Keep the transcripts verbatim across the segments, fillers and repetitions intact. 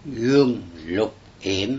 Gương Lục Yểm.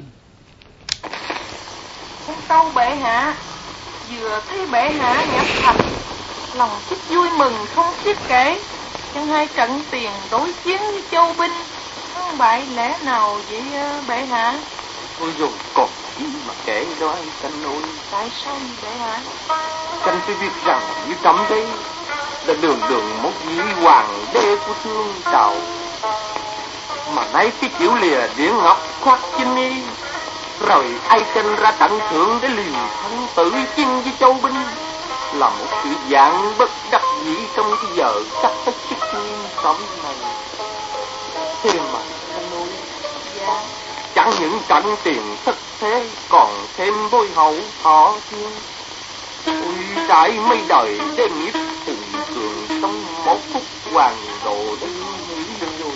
Con tâu bệ hạ, vừa thấy bệ hạ nhập thành, lòng thích vui mừng không xiết kể. Chẳng hai trận tiền đối chiến với Châu binh, thắng bại lẽ nào vậy bệ hạ? Ôi dồi, còn gì mà kể đó anh Canh ơi. Tại sao vậy bệ hạ? Canh phải biết rằng như trẫm đây là đường đường một vị hoàng đế của thương Tào, mà nay cái kiểu lìa điển ngọc khoác chinh y, rồi ai tranh ra tận thượng để liều thân tử chinh với Châu binh, là một sự dạng bất đắc dĩ trong cái giờ sắp hết sức nghiêm trọng này. Thế mà anh ơi, dạ. Chẳng những trận tiền thất thế, còn thêm bôi hậu họ thiên. Ôi trải mấy đời đêm nghiệp hùng cường, trong một phút hoàng độ đến nghĩ rồi.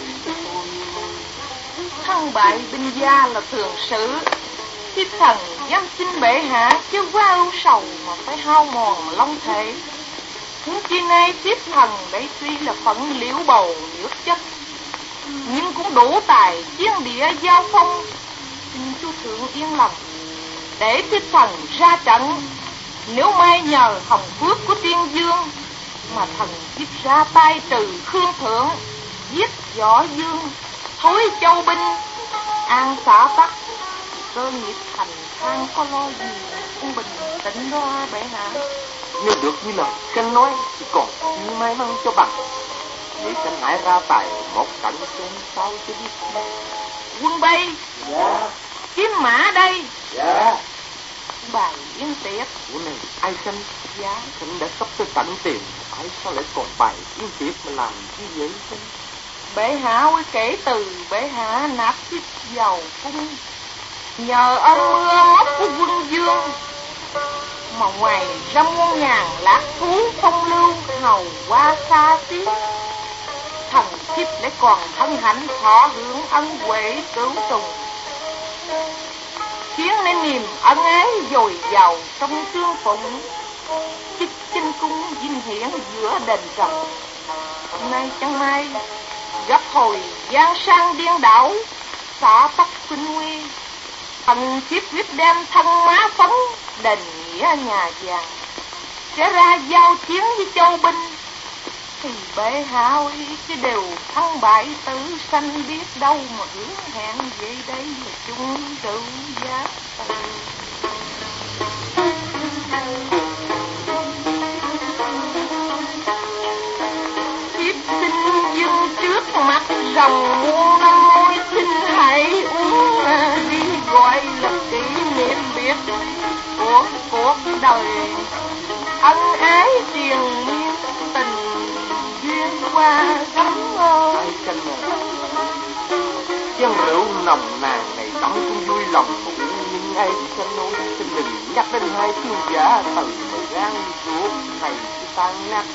Thắng bại binh gia là thường sự, thiếp thần dám xin bệ hạ chứ quá ưu sầu mà phải hao mòn long thể. Huống chi nay thiếp thần đấy tuy là phận liễu bầu liễu chất, nhưng cũng đủ tài chiến địa giao phong. Xin chu thượng yên lòng, để thiếp thần ra trận. Nếu mai nhờ hồng phước của tiên dương mà thần thiếp ra tay trừ Khương thượng, giết Võ Dương, thối Châu binh, an xã tắc, cơ nghiệp thành thang có lo gì cũng bình tĩnh đó bệ hạ. Nếu được như lời Canh nói thì còn chi may mắn cho bằng. Để Canh hãy ra tài một cảnh xem sao cho biết. Quân bay. Dạ. Kiếm mã đây. Dạ. Bài yên tiệc. Ủa này, ai Canh? Dạ. Canh đã sắp tới cảnh tiền, phải sao lại còn bài yên tiệc mà làm như vậy Canh? Bệ hạ ơi, kể từ bệ hạ nạp thiếp vào cung, nhờ ơn mưa móc của quân dương, mà ngoài ra muôn ngàn lạc thú phong lưu hầu qua xa xí, thần thiếp lại còn thân hạnh thọ hưởng ân huệ cứu tùng, khiến nên niềm ân ái dồi dào trong trương phụng, chức chinh cung vinh hiển giữa đền trần. Nay chẳng may gặp hồi giang sang điên đảo, xã tắc khuynh nguy, thần thiếp quyết đem thân má phấn đền nghĩa nhà vàng, sẽ ra giao chiến với Châu binh. Thì bệ hạ ơi, cái đều thắng bại tử sanh, biết đâu mà hứa hẹn vậy đây là chung tự giá từ. Thiếp xin dâng trước mặt rồng muôn năm môi, xin hãy uống đi gọi là kỷ niệm biệt của cuộc đời, ân ái triền miên tình duyên qua gấm ơi. Ai Canh à, chén rượu nồng nàn này tắm cũng vui lòng cũng, nhưng ai thì Canh ơi, xin đừng nhắc đến hai thương giả từ mà gan ruột này cứ tan nát.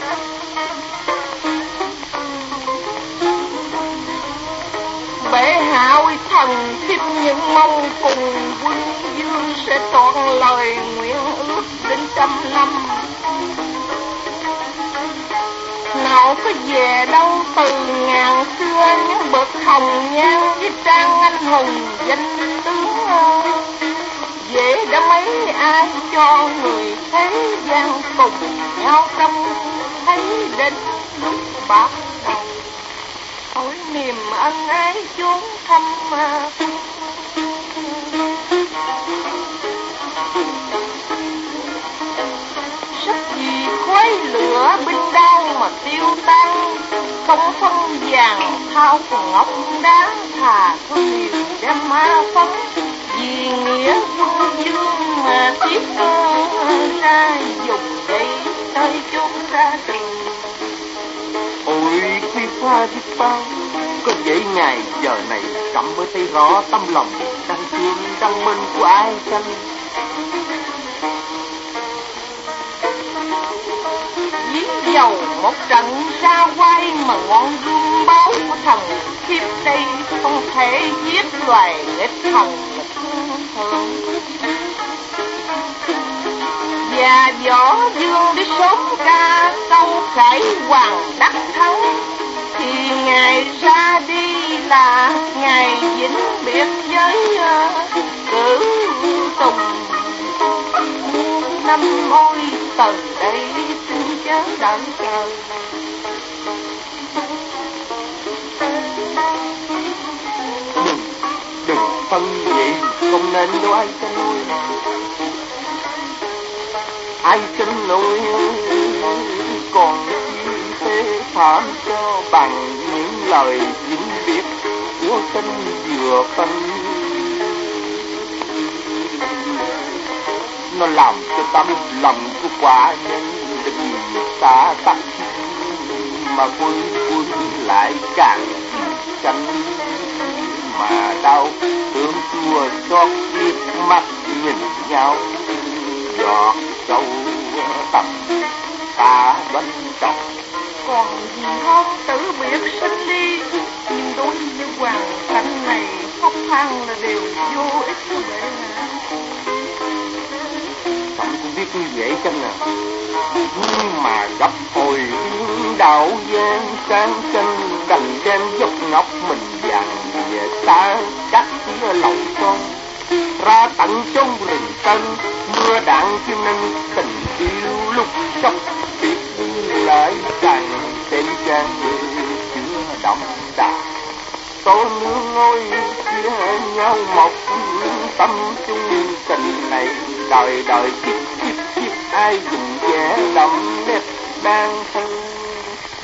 Bệ hạ ơi, thần thiếp những mong cùng quân dương sẽ trọn lời nguyện ước đến trăm năm. Nào có về đâu từ ngàn xưa những bậc hồng nhan với trang anh hùng danh tướng, dễ đã mấy ai cho người thế gian cùng nhau trông thấy đến lúc bạc đầu. Ôi niềm ân ái chốn thăm mà sắc gì khói lửa binh đao mà tiêu tan, không phân vàng thao cùng ngọc đá, thà thôi liều đem ma phấn vì nghĩa quân dương mà tiếp ra dùng đây tới chốn xa trường. Ôi khi pha biết bao, có vậy ngày giờ này trẫm mới thấy rõ tâm lòng đang thương đang minh của ai Canh. Giết dầu một trận ra quay mà ngọn gươm báo của thần thiếp đây, không thể giết loài nghịch thần thường. Và Võ Dương đi sớm ca tâu khải hoàng đắc thắng, thì ngày ra đi là ngày vĩnh biệt với cử tùng. Năm ôi từ đây xin chớ đợi chờ. Đừng, đừng phân vậy, không nên đâu ai xin nuôi. Ai xin nuôi còn chi phê phạm cho bằng những lời vĩnh biệt của tình vừa phân. Nó làm cho tâm lòng của quả nhân định xa tắt, mà vui vui lại càng tranh, mà đau thương chua xót biết mắt nhìn nhau. Giọt sâu tâm ta bánh trọc, còn gì hơn tử biệt sinh ly. Nhưng đối với hoàn cảnh này khóc than là điều vô ích để mà. Bạn cũng biết như vậy chăng à? Nhưng mà gấp hồi đạo gian sang chân, đành đem dốc ngọc mình vàng về xa cắt phía lầu con, ra tận trong rừng tân. Mưa đạn chim nâng tình yêu lúc sắp biệt lại càng tên trang chứa đậm đà. Tô nương ngôi chia nhau một tâm chung tình này, đời đời kiếp kiếp kiếp ai dùng vẻ đậm nét đang thân.